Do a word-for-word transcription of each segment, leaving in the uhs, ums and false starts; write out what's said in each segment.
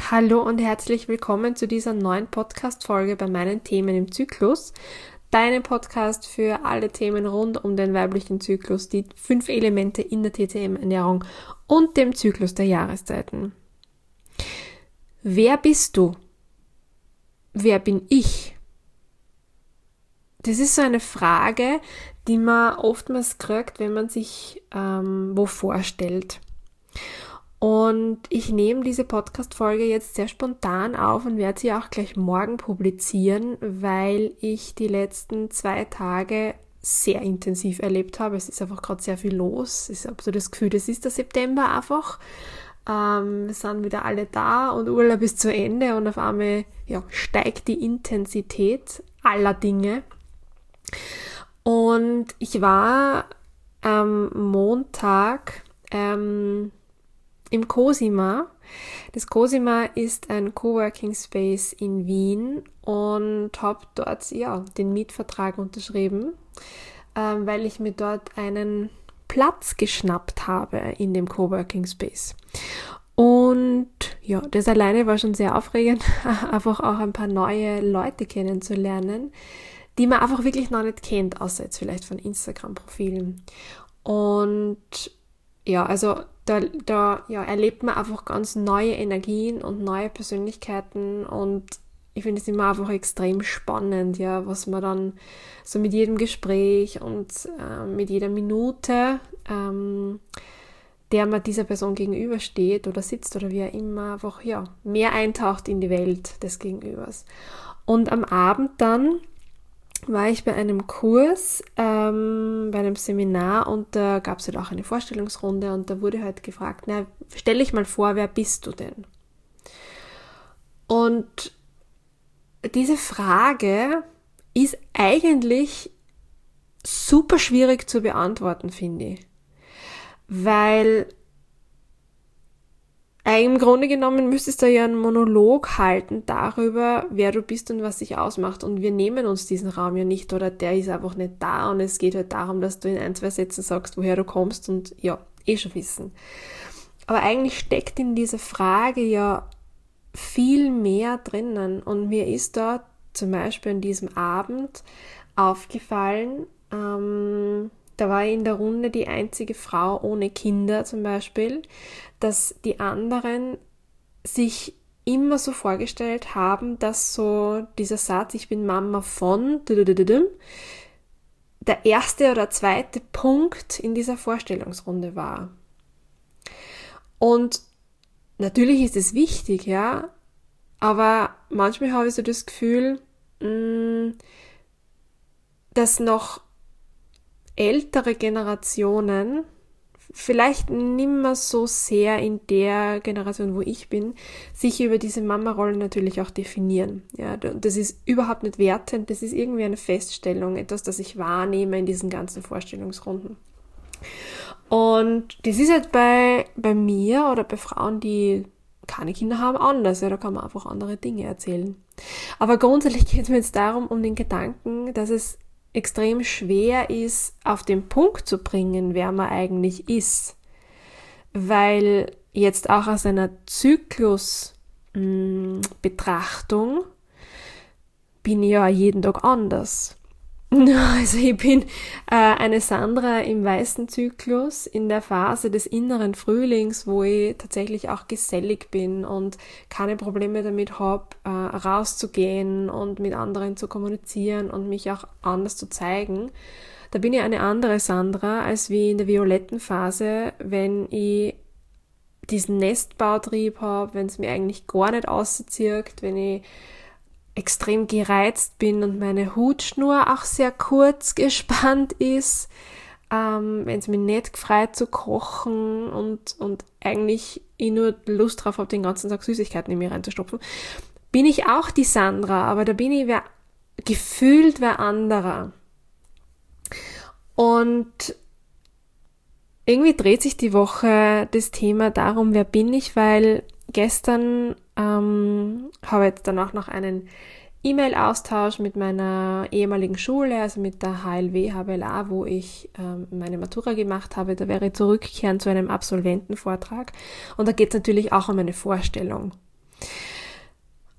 Hallo und herzlich willkommen zu dieser neuen Podcast-Folge bei meinen Themen im Zyklus. Deinem Podcast für alle Themen rund um den weiblichen Zyklus, die fünf Elemente in der T C M-Ernährung und dem Zyklus der Jahreszeiten. Wer bist du? Wer bin ich? Das ist so eine Frage, die man oftmals kriegt, wenn man sich ähm, wo vorstellt. Und ich nehme diese Podcast-Folge jetzt sehr spontan auf und werde sie auch gleich morgen publizieren, weil ich die letzten zwei Tage sehr intensiv erlebt habe. Es ist einfach gerade sehr viel los. Ich habe so das Gefühl, das ist der September einfach. Ähm, wir sind wieder alle da und Urlaub ist zu Ende und auf einmal ja, steigt die Intensität aller Dinge. Und ich war am Montag ähm, im Cosima. Das Cosima ist ein Coworking Space in Wien und habe dort ja den Mietvertrag unterschrieben, ähm, weil ich mir dort einen Platz geschnappt habe in dem Coworking Space. Und ja, das alleine war schon sehr aufregend, einfach auch ein paar neue Leute kennenzulernen, die man einfach wirklich noch nicht kennt, außer jetzt vielleicht von Instagram-Profilen. Und ja, also da, da ja, erlebt man einfach ganz neue Energien und neue Persönlichkeiten und ich finde es immer einfach extrem spannend, ja, was man dann so mit jedem Gespräch und äh, mit jeder Minute, ähm, der man dieser Person gegenübersteht oder sitzt oder wie auch immer, einfach ja, mehr eintaucht in die Welt des Gegenübers. Und am Abend dann war ich bei einem Kurs, ähm, bei einem Seminar und da gab es halt auch eine Vorstellungsrunde und da wurde halt gefragt, na, stell dich mal vor, wer bist du denn? Und diese Frage ist eigentlich super schwierig zu beantworten, finde ich. Weil im Grunde genommen müsstest du ja einen Monolog halten darüber, wer du bist und was dich ausmacht. Und wir nehmen uns diesen Raum ja nicht oder der ist einfach nicht da und es geht halt darum, dass du in ein, zwei Sätzen sagst, woher du kommst und ja, eh schon wissen. Aber eigentlich steckt in dieser Frage ja viel mehr drinnen und mir ist da zum Beispiel an diesem Abend aufgefallen, ähm, da war ich in der Runde die einzige Frau ohne Kinder zum Beispiel, dass die anderen sich immer so vorgestellt haben, dass so dieser Satz, ich bin Mama von, der erste oder zweite Punkt in dieser Vorstellungsrunde war. Und natürlich ist es wichtig, ja, aber manchmal habe ich so das Gefühl, dass noch ältere Generationen, vielleicht nimmer so sehr in der Generation, wo ich bin, sich über diese Mama-Rolle natürlich auch definieren. Ja, das ist überhaupt nicht wertend, das ist irgendwie eine Feststellung, etwas, das ich wahrnehme in diesen ganzen Vorstellungsrunden. Und das ist halt bei, bei mir oder bei Frauen, die keine Kinder haben, anders. Ja, da kann man einfach andere Dinge erzählen. Aber grundsätzlich geht es mir jetzt darum, um den Gedanken, dass es extrem schwer ist, auf den Punkt zu bringen, wer man eigentlich ist. Weil jetzt auch aus einer Zyklusbetrachtung bin ich ja jeden Tag anders. Also ich bin äh, eine Sandra im weißen Zyklus, in der Phase des inneren Frühlings, wo ich tatsächlich auch gesellig bin und keine Probleme damit habe, äh, rauszugehen und mit anderen zu kommunizieren und mich auch anders zu zeigen. Da bin ich eine andere Sandra als wie in der violetten Phase, wenn ich diesen Nestbautrieb habe, wenn es mir eigentlich gar nicht auszieht, wenn ich extrem gereizt bin und meine Hutschnur auch sehr kurz gespannt ist, ähm, wenn es mir nicht gefreut zu kochen und, und eigentlich ich nur Lust drauf habe, den ganzen Tag Süßigkeiten in mir reinzustopfen, bin ich auch die Sandra, aber da bin ich wer, gefühlt wer anderer. Und irgendwie dreht sich die Woche das Thema darum, wer bin ich, weil gestern ähm, habe ich jetzt danach noch einen E-Mail-Austausch mit meiner ehemaligen Schule, also mit der H L W H B L A, wo ich ähm, meine Matura gemacht habe. Da wäre ich zurückkehren zu einem Absolventenvortrag und da geht es natürlich auch um eine Vorstellung.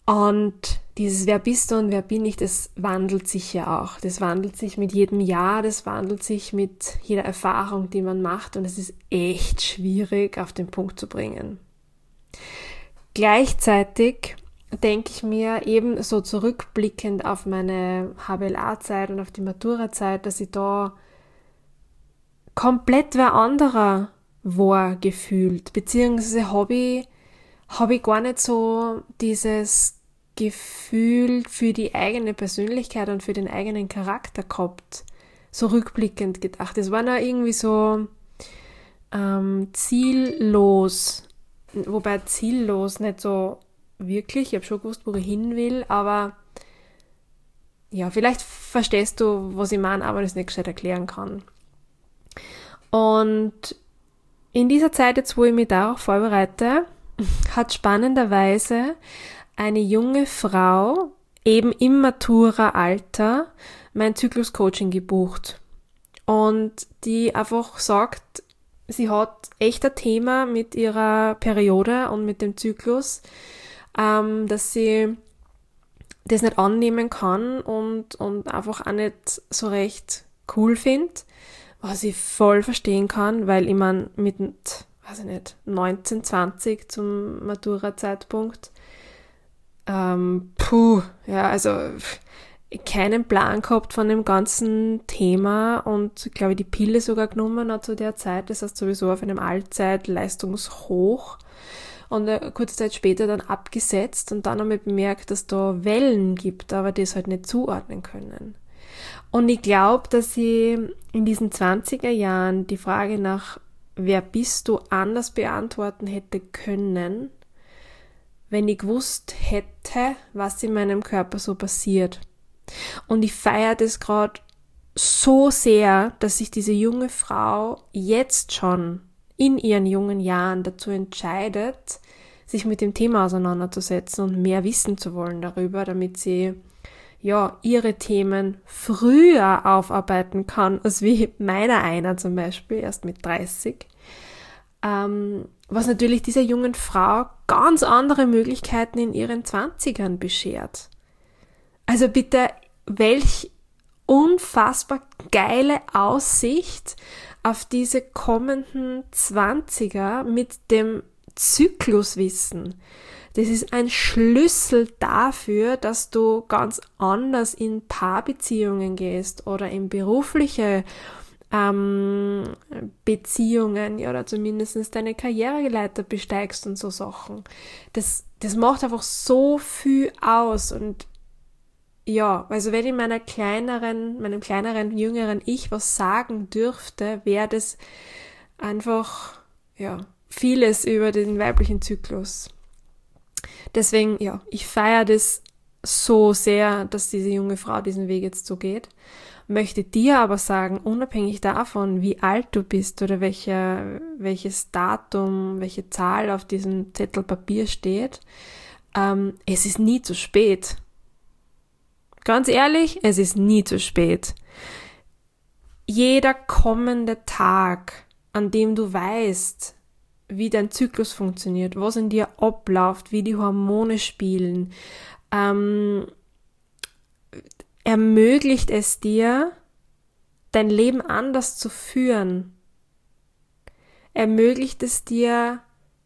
Und dieses Wer bist du und wer bin ich, das wandelt sich ja auch. Das wandelt sich mit jedem Jahr, das wandelt sich mit jeder Erfahrung, die man macht. Und es ist echt schwierig auf den Punkt zu bringen. Gleichzeitig denke ich mir eben so zurückblickend auf meine H B L A-Zeit und auf die Matura-Zeit, dass ich da komplett wer anderer war gefühlt. Beziehungsweise habe ich, hab ich gar nicht so dieses Gefühl für die eigene Persönlichkeit und für den eigenen Charakter gehabt. So rückblickend gedacht. Es war noch irgendwie so ähm, ziellos. Wobei ziellos nicht so wirklich. Ich habe schon gewusst, wo ich hin will, aber ja, vielleicht verstehst du, was ich meine, aber das nicht gescheit erklären kann. Und in dieser Zeit, jetzt wo ich mich darauf vorbereite, hat spannenderweise eine junge Frau, eben im Matura-Alter, mein Zyklus-Coaching gebucht. Und die einfach sagt, sie hat echt ein Thema mit ihrer Periode und mit dem Zyklus, ähm, dass sie das nicht annehmen kann und, und einfach auch nicht so recht cool findet, was ich voll verstehen kann, weil ich meine, mit, weiß ich nicht, neunzehn, zwanzig zum Matura-Zeitpunkt, ähm, puh, ja, also keinen Plan gehabt von dem ganzen Thema und, glaube ich, die Pille sogar genommen hat zu der Zeit, das heißt sowieso auf einem Allzeit-Leistungshoch. Und eine kurze Zeit später dann abgesetzt und dann haben wir bemerkt, dass da Wellen gibt, aber die es halt nicht zuordnen können. Und ich glaube, dass ich in diesen zwanziger Jahren die Frage nach wer bist du anders beantworten hätte können, wenn ich gewusst hätte, was in meinem Körper so passiert. Und ich feiere das gerade so sehr, dass sich diese junge Frau jetzt schon in ihren jungen Jahren dazu entscheidet, sich mit dem Thema auseinanderzusetzen und mehr wissen zu wollen darüber, damit sie ja ihre Themen früher aufarbeiten kann, als wie meiner einer zum Beispiel, erst mit dreißig. Ähm, was natürlich dieser jungen Frau ganz andere Möglichkeiten in ihren Zwanzigern beschert. Also bitte, welch unfassbar geile Aussicht auf diese kommenden Zwanziger mit dem Zykluswissen. Das ist ein Schlüssel dafür, dass du ganz anders in Paarbeziehungen gehst oder in berufliche ähm, Beziehungen, ja, oder zumindest deine Karriereleiter besteigst und so Sachen. Das, das macht einfach so viel aus und ja, also wenn ich meiner kleineren, meinem kleineren, jüngeren Ich was sagen dürfte, wäre das einfach, ja, vieles über den weiblichen Zyklus. Deswegen, ja, ich feiere das so sehr, dass diese junge Frau diesen Weg jetzt so geht. Möchte dir aber sagen, unabhängig davon, wie alt du bist oder welche, welches Datum, welche Zahl auf diesem Zettel Papier steht, ähm, es ist nie zu spät. Ganz ehrlich, es ist nie zu spät. Jeder kommende Tag, an dem du weißt, wie dein Zyklus funktioniert, was in dir abläuft, wie die Hormone spielen, ähm, ermöglicht es dir, dein Leben anders zu führen. Ermöglicht es dir,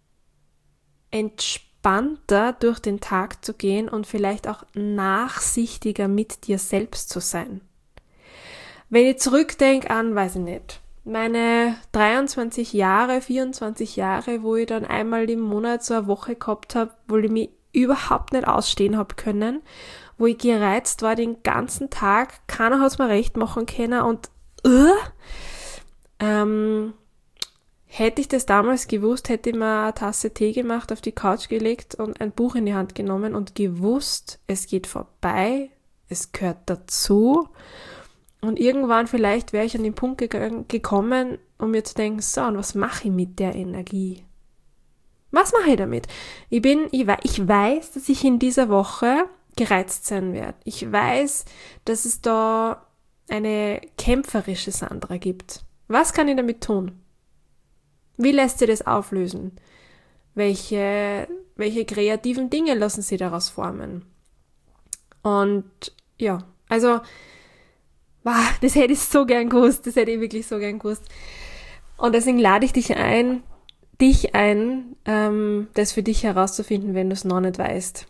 entspannter durch den Tag zu gehen und vielleicht auch nachsichtiger mit dir selbst zu sein. Wenn ich zurückdenke an, weiß ich nicht, meine dreiundzwanzig Jahre, vierundzwanzig Jahre, wo ich dann einmal im Monat so eine Woche gehabt habe, wo ich mich überhaupt nicht ausstehen habe können, wo ich gereizt war den ganzen Tag, keiner hat es mir recht machen können und uh, ähm, hätte ich das damals gewusst, hätte ich mir eine Tasse Tee gemacht, auf die Couch gelegt und ein Buch in die Hand genommen und gewusst, es geht vorbei, es gehört dazu. Und irgendwann vielleicht wäre ich an den Punkt gegangen, gekommen, um mir zu denken, so, und was mache ich mit der Energie? Was mache ich damit? Ich bin, ich, ich weiß, dass ich in dieser Woche gereizt sein werde. Ich weiß, dass es da eine kämpferische Sandra gibt. Was kann ich damit tun? Wie lässt sich das auflösen? Welche, welche kreativen Dinge lassen sie daraus formen? Und ja, also, wow, das hätte ich so gern gewusst, das hätte ich wirklich so gern gewusst. Und deswegen lade ich dich ein, dich ein, ähm, das für dich herauszufinden, wenn du es noch nicht weißt.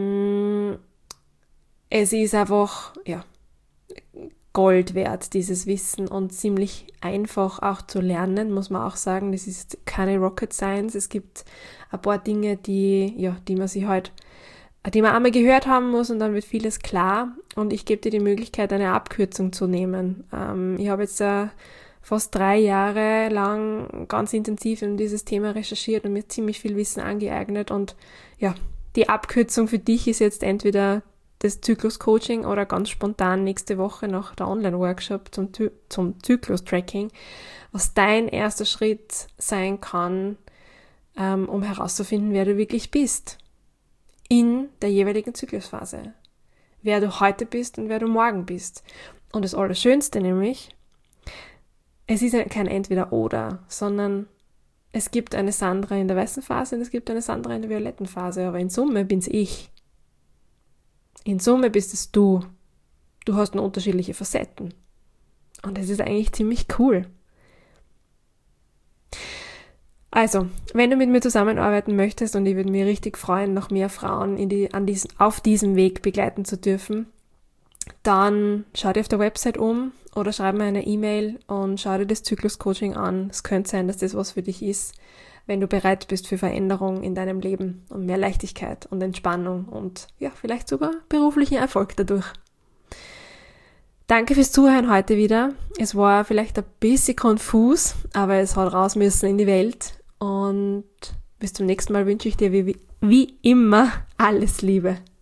Es ist einfach, ja, Gold wert, dieses Wissen, und ziemlich einfach auch zu lernen, muss man auch sagen. Das ist keine Rocket Science. Es gibt ein paar Dinge, die, ja, die man sich halt, die man einmal gehört haben muss, und dann wird vieles klar. Und ich gebe dir die Möglichkeit, eine Abkürzung zu nehmen. Ähm, ich habe jetzt äh, fast drei Jahre lang ganz intensiv in dieses Thema recherchiert und mir ziemlich viel Wissen angeeignet. Und ja, die Abkürzung für dich ist jetzt entweder das Zyklus-Coaching oder ganz spontan nächste Woche noch der Online-Workshop zum, zum Zyklus-Tracking, was dein erster Schritt sein kann, ähm, um herauszufinden, wer du wirklich bist in der jeweiligen Zyklusphase. Wer du heute bist und wer du morgen bist. Und das Allerschönste nämlich, es ist kein Entweder-Oder, sondern es gibt eine Sandra in der weißen Phase und es gibt eine Sandra in der violetten Phase, aber in Summe bin's ich. In Summe bist es du. Du hast nur unterschiedliche Facetten. Und das ist eigentlich ziemlich cool. Also, wenn du mit mir zusammenarbeiten möchtest, und ich würde mich richtig freuen, noch mehr Frauen in die, an diesen, auf diesem Weg begleiten zu dürfen, dann schau dir auf der Website um oder schreib mir eine E-Mail und schau dir das Zyklus-Coaching an. Es könnte sein, dass das was für dich ist, wenn du bereit bist für Veränderung in deinem Leben und mehr Leichtigkeit und Entspannung und ja, vielleicht sogar beruflichen Erfolg dadurch. Danke fürs Zuhören heute wieder. Es war vielleicht ein bisschen konfus, aber es hat raus müssen in die Welt, und bis zum nächsten Mal wünsche ich dir wie, wie immer alles Liebe.